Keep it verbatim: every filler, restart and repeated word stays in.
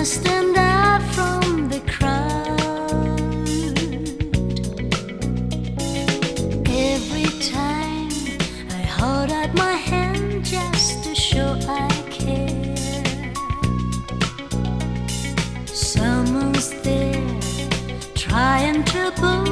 stand out from the crowd. Every time I hold out my hand just to show I care, someone's there trying to pull